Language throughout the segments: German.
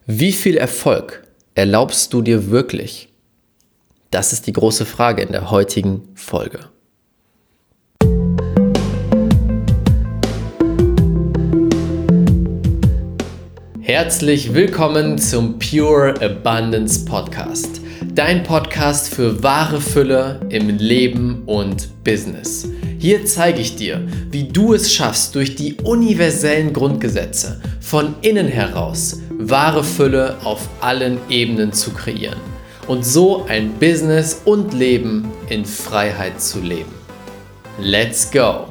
Wie viel Erfolg erlaubst du dir wirklich? Das ist die große Frage in der heutigen Folge. Herzlich willkommen zum Pure Abundance Podcast. Dein Podcast für wahre Fülle im Leben und Business. Hier zeige ich dir, wie du es schaffst, durch die universellen Grundgesetze von innen heraus wahre Fülle auf allen Ebenen zu kreieren und so ein Business und Leben in Freiheit zu leben. Let's go!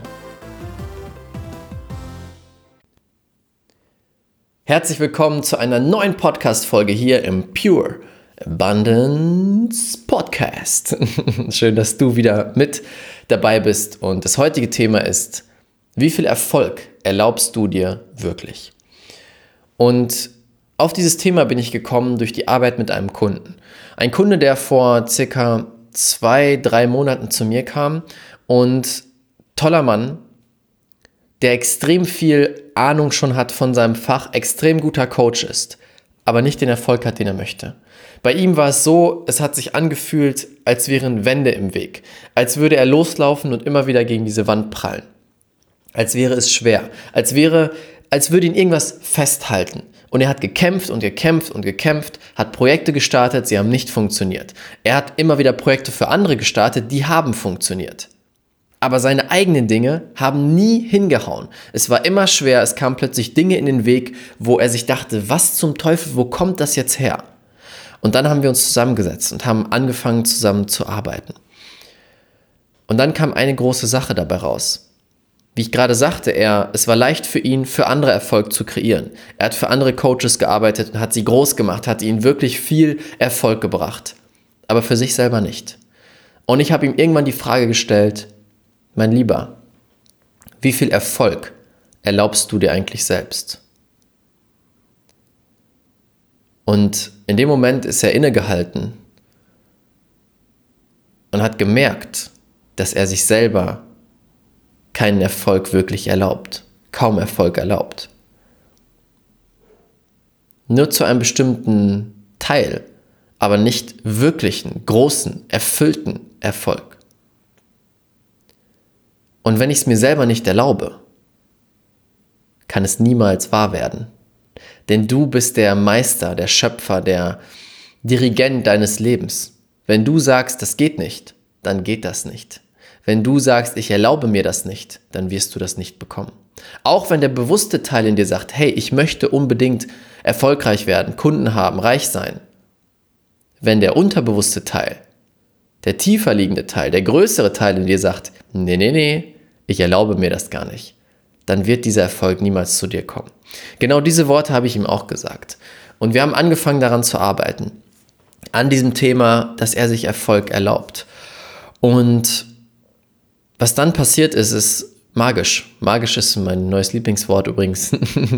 Herzlich willkommen zu einer neuen Podcast-Folge hier im Pure Abundance Podcast. Schön, dass du wieder mit dabei bist. Und das heutige Thema ist, wie viel Erfolg erlaubst du dir wirklich? Und auf dieses Thema bin ich gekommen durch die Arbeit mit einem Kunden. Ein Kunde, der vor circa 2-3 Monaten zu mir kam und toller Mann, der extrem viel Ahnung schon hat von seinem Fach, extrem guter Coach ist, aber nicht den Erfolg hat, den er möchte. Bei ihm war es so, es hat sich angefühlt, als wären Wände im Weg, als würde er loslaufen und immer wieder gegen diese Wand prallen. Als wäre es schwer, als würde ihn irgendwas festhalten. Und er hat gekämpft und gekämpft und gekämpft, hat Projekte gestartet, sie haben nicht funktioniert. Er hat immer wieder Projekte für andere gestartet, die haben funktioniert. Aber seine eigenen Dinge haben nie hingehauen. Es war immer schwer, es kamen plötzlich Dinge in den Weg, wo er sich dachte, was zum Teufel, wo kommt das jetzt her? Und dann haben wir uns zusammengesetzt und haben angefangen zusammen zu arbeiten. Und dann kam eine große Sache dabei raus. Wie ich gerade sagte, es war leicht für ihn, für andere Erfolg zu kreieren. Er hat für andere Coaches gearbeitet und hat sie groß gemacht, hat ihnen wirklich viel Erfolg gebracht. Aber für sich selber nicht. Und ich habe ihm irgendwann die Frage gestellt, mein Lieber, wie viel Erfolg erlaubst du dir eigentlich selbst? Und in dem Moment ist er innegehalten und hat gemerkt, dass er sich selber keinen Erfolg wirklich erlaubt, kaum Erfolg erlaubt. Nur zu einem bestimmten Teil, aber nicht wirklichen, großen, erfüllten Erfolg. Und wenn ich es mir selber nicht erlaube, kann es niemals wahr werden. Denn du bist der Meister, der Schöpfer, der Dirigent deines Lebens. Wenn du sagst, das geht nicht, dann geht das nicht. Wenn du sagst, ich erlaube mir das nicht, dann wirst du das nicht bekommen. Auch wenn der bewusste Teil in dir sagt, hey, ich möchte unbedingt erfolgreich werden, Kunden haben, reich sein. Wenn der unterbewusste Teil, der tiefer liegende Teil, der größere Teil in dir sagt, nee, ich erlaube mir das gar nicht, dann wird dieser Erfolg niemals zu dir kommen. Genau diese Worte habe ich ihm auch gesagt. Und wir haben angefangen daran zu arbeiten, an diesem Thema, dass er sich Erfolg erlaubt. Und was dann passiert ist, ist magisch. Magisch ist mein neues Lieblingswort übrigens.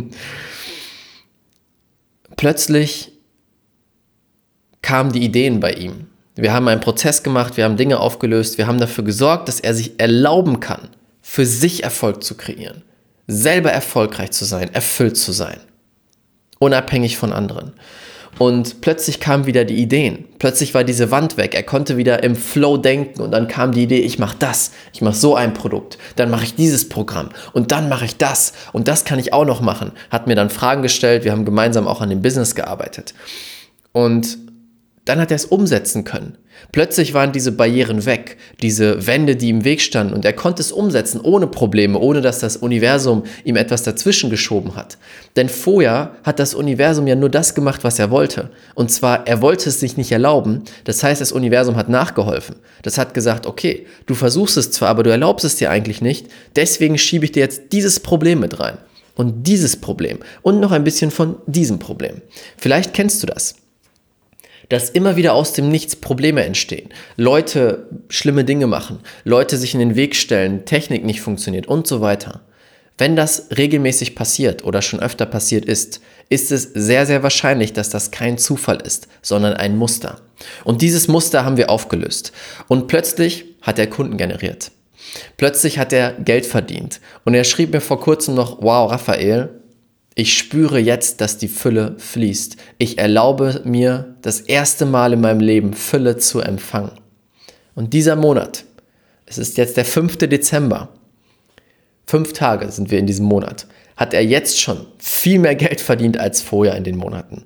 Plötzlich kamen die Ideen bei ihm. Wir haben einen Prozess gemacht, wir haben Dinge aufgelöst, wir haben dafür gesorgt, dass er sich erlauben kann, für sich Erfolg zu kreieren, selber erfolgreich zu sein, erfüllt zu sein, unabhängig von anderen. Und plötzlich kamen wieder die Ideen, plötzlich war diese Wand weg, er konnte wieder im Flow denken und dann kam die Idee, ich mache das, ich mache so ein Produkt, dann mache ich dieses Programm und dann mache ich das und das kann ich auch noch machen. Hat mir dann Fragen gestellt, wir haben gemeinsam auch an dem Business gearbeitet und dann hat er es umsetzen können. Plötzlich waren diese Barrieren weg, diese Wände, die im Weg standen und er konnte es umsetzen ohne Probleme, ohne dass das Universum ihm etwas dazwischen geschoben hat. Denn vorher hat das Universum ja nur das gemacht, was er wollte. Und zwar, er wollte es sich nicht erlauben, das heißt, das Universum hat nachgeholfen. Das hat gesagt, okay, du versuchst es zwar, aber du erlaubst es dir eigentlich nicht, deswegen schiebe ich dir jetzt dieses Problem mit rein und dieses Problem und noch ein bisschen von diesem Problem. Vielleicht kennst du das. Dass immer wieder aus dem Nichts Probleme entstehen, Leute schlimme Dinge machen, Leute sich in den Weg stellen, Technik nicht funktioniert und so weiter. Wenn das regelmäßig passiert oder schon öfter passiert ist, ist es sehr, sehr wahrscheinlich, dass das kein Zufall ist, sondern ein Muster. Und dieses Muster haben wir aufgelöst. Und plötzlich hat er Kunden generiert. Plötzlich hat er Geld verdient. Und er schrieb mir vor kurzem noch, wow, Raphael, Ich spüre jetzt, dass die Fülle fließt. Ich erlaube mir das erste Mal in meinem Leben Fülle zu empfangen. Und dieser Monat, es ist jetzt der 5. Dezember, 5 Tage sind wir in diesem Monat, hat er jetzt schon viel mehr Geld verdient als vorher in den Monaten.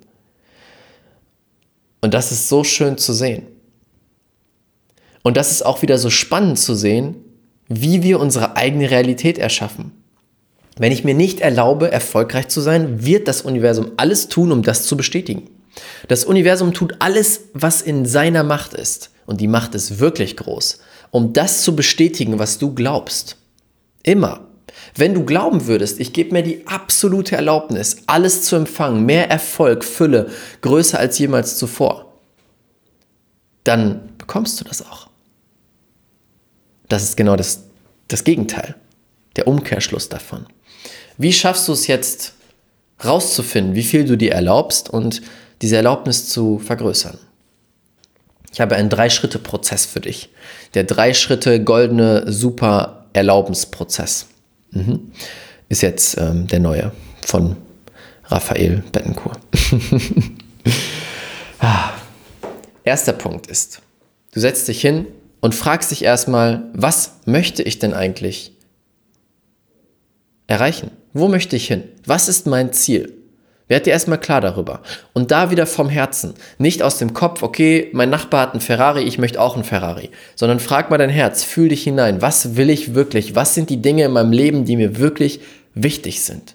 Und das ist so schön zu sehen. Und das ist auch wieder so spannend zu sehen, wie wir unsere eigene Realität erschaffen. Wenn ich mir nicht erlaube, erfolgreich zu sein, wird das Universum alles tun, um das zu bestätigen. Das Universum tut alles, was in seiner Macht ist. Und die Macht ist wirklich groß, um das zu bestätigen, was du glaubst. Immer. Wenn du glauben würdest, ich gebe mir die absolute Erlaubnis, alles zu empfangen, mehr Erfolg, Fülle, größer als jemals zuvor, dann bekommst du das auch. Das ist genau das Gegenteil, der Umkehrschluss davon. Wie schaffst du es jetzt rauszufinden, wie viel du dir erlaubst und diese Erlaubnis zu vergrößern? Ich habe einen 3-Schritte-Prozess für dich. Der 3-Schritte goldene Super-Erlaubensprozess. Ist jetzt der neue von Raphael Bettencourt. Erster Punkt ist, du setzt dich hin und fragst dich erstmal, was möchte ich denn eigentlich erreichen? Wo möchte ich hin? Was ist mein Ziel? Werd dir erstmal klar darüber. Und da wieder vom Herzen. Nicht aus dem Kopf, okay, mein Nachbar hat einen Ferrari, ich möchte auch einen Ferrari. Sondern frag mal dein Herz, fühl dich hinein. Was will ich wirklich? Was sind die Dinge in meinem Leben, die mir wirklich wichtig sind?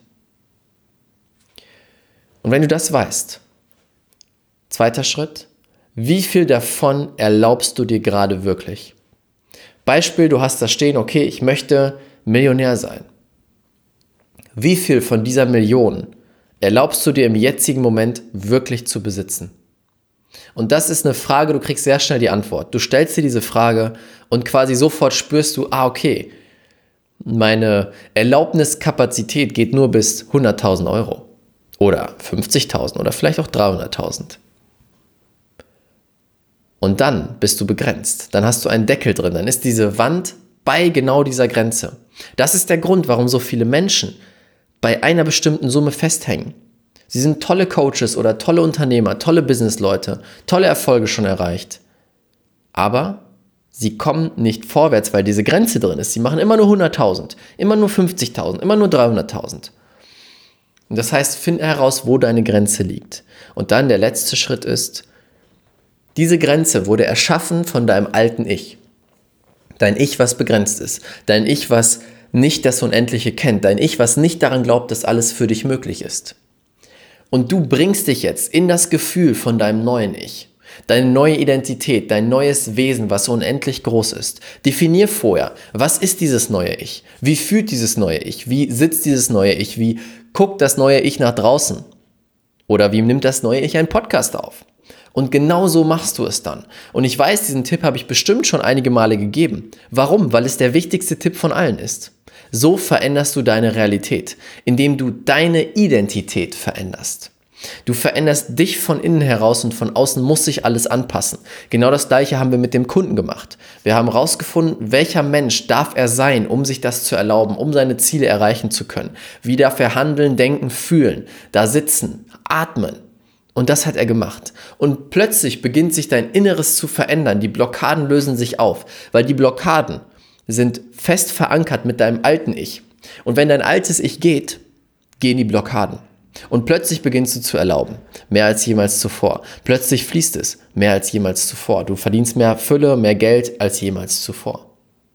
Und wenn du das weißt, 2. Schritt, wie viel davon erlaubst du dir gerade wirklich? Beispiel, du hast da stehen, okay, ich möchte Millionär sein. Wie viel von dieser Million erlaubst du dir im jetzigen Moment wirklich zu besitzen? Und das ist eine Frage, du kriegst sehr schnell die Antwort. Du stellst dir diese Frage und quasi sofort spürst du, okay, meine Erlaubniskapazität geht nur bis 100.000 Euro oder 50.000 oder vielleicht auch 300.000. Und dann bist du begrenzt. Dann hast du einen Deckel drin. Dann ist diese Wand bei genau dieser Grenze. Das ist der Grund, warum so viele Menschen bei einer bestimmten Summe festhängen. Sie sind tolle Coaches oder tolle Unternehmer, tolle Businessleute, tolle Erfolge schon erreicht. Aber sie kommen nicht vorwärts, weil diese Grenze drin ist. Sie machen immer nur 100.000, immer nur 50.000, immer nur 300.000. Und das heißt, finde heraus, wo deine Grenze liegt. Und dann der letzte Schritt ist, diese Grenze wurde erschaffen von deinem alten Ich. Dein Ich, was begrenzt ist. Dein Ich, was nicht das Unendliche kennt. Dein Ich, was nicht daran glaubt, dass alles für dich möglich ist. Und du bringst dich jetzt in das Gefühl von deinem neuen Ich. Deine neue Identität, dein neues Wesen, was unendlich groß ist. Definier vorher, was ist dieses neue Ich? Wie fühlt dieses neue Ich? Wie sitzt dieses neue Ich? Wie guckt das neue Ich nach draußen? Oder wie nimmt das neue Ich einen Podcast auf? Und genau so machst du es dann. Und ich weiß, diesen Tipp habe ich bestimmt schon einige Male gegeben. Warum? Weil es der wichtigste Tipp von allen ist. So veränderst du deine Realität, indem du deine Identität veränderst. Du veränderst dich von innen heraus und von außen muss sich alles anpassen. Genau das Gleiche haben wir mit dem Kunden gemacht. Wir haben herausgefunden, welcher Mensch darf er sein, um sich das zu erlauben, um seine Ziele erreichen zu können. Wie darf er handeln, denken, fühlen, da sitzen, atmen. Und das hat er gemacht. Und plötzlich beginnt sich dein Inneres zu verändern. Die Blockaden lösen sich auf, weil die Blockaden sind fest verankert mit deinem alten Ich. Und wenn dein altes Ich geht, gehen die Blockaden. Und plötzlich beginnst du zu erlauben, mehr als jemals zuvor. Plötzlich fließt es, mehr als jemals zuvor. Du verdienst mehr Fülle, mehr Geld als jemals zuvor.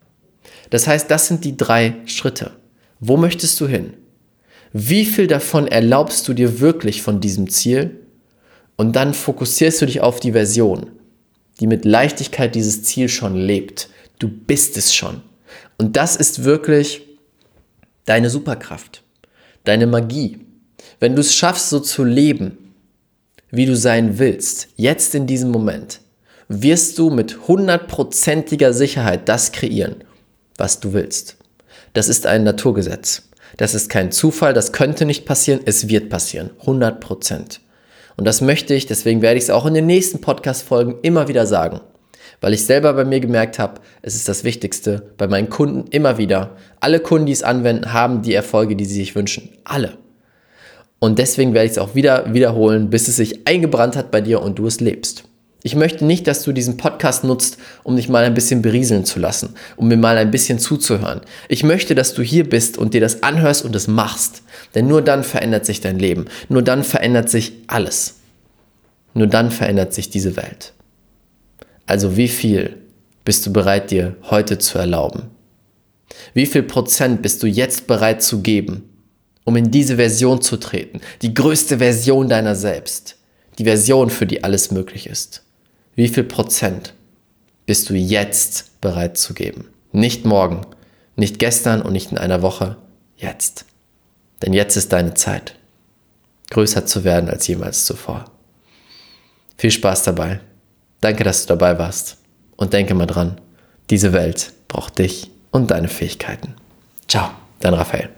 Das heißt, das sind die 3 Schritte. Wo möchtest du hin? Wie viel davon erlaubst du dir wirklich von diesem Ziel? Und dann fokussierst du dich auf die Version, die mit Leichtigkeit dieses Ziel schon lebt. Du bist es schon. Und das ist wirklich deine Superkraft, deine Magie. Wenn du es schaffst, so zu leben, wie du sein willst, jetzt in diesem Moment, wirst du mit 100%iger Sicherheit das kreieren, was du willst. Das ist ein Naturgesetz. Das ist kein Zufall, das könnte nicht passieren, es wird passieren. 100%. Und das möchte ich, deswegen werde ich es auch in den nächsten Podcast-Folgen immer wieder sagen. Weil ich selber bei mir gemerkt habe, es ist das Wichtigste bei meinen Kunden immer wieder. Alle Kunden, die es anwenden, haben die Erfolge, die sie sich wünschen. Alle. Und deswegen werde ich es auch wieder wiederholen, bis es sich eingebrannt hat bei dir und du es lebst. Ich möchte nicht, dass du diesen Podcast nutzt, um dich mal ein bisschen berieseln zu lassen, um mir mal ein bisschen zuzuhören. Ich möchte, dass du hier bist und dir das anhörst und es machst. Denn nur dann verändert sich dein Leben. Nur dann verändert sich alles. Nur dann verändert sich diese Welt. Also wie viel bist du bereit, dir heute zu erlauben? Wie viel Prozent bist du jetzt bereit zu geben, um in diese Version zu treten? Die größte Version deiner selbst. Die Version, für die alles möglich ist. Wie viel Prozent bist du jetzt bereit zu geben? Nicht morgen, nicht gestern und nicht in einer Woche. Jetzt. Denn jetzt ist deine Zeit, größer zu werden als jemals zuvor. Viel Spaß dabei. Danke, dass du dabei warst. Und denke mal dran, diese Welt braucht dich und deine Fähigkeiten. Ciao, dein Raphael.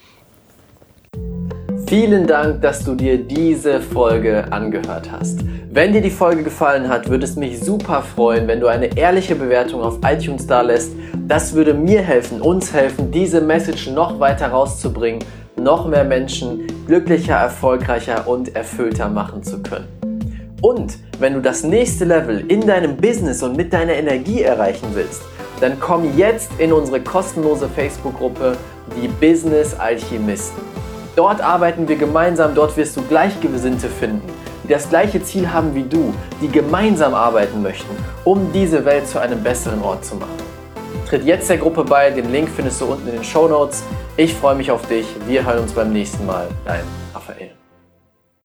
Vielen Dank, dass du dir diese Folge angehört hast. Wenn dir die Folge gefallen hat, würde es mich super freuen, wenn du eine ehrliche Bewertung auf iTunes dalässt. Das würde mir helfen, uns helfen, diese Message noch weiter rauszubringen, noch mehr Menschen glücklicher, erfolgreicher und erfüllter machen zu können. Und wenn du das nächste Level in deinem Business und mit deiner Energie erreichen willst, dann komm jetzt in unsere kostenlose Facebook-Gruppe, die Business Alchemisten. Dort arbeiten wir gemeinsam, dort wirst du Gleichgesinnte finden, die das gleiche Ziel haben wie du, die gemeinsam arbeiten möchten, um diese Welt zu einem besseren Ort zu machen. Tritt jetzt der Gruppe bei, den Link findest du unten in den Shownotes. Ich freue mich auf dich, wir hören uns beim nächsten Mal. Dein Raphael.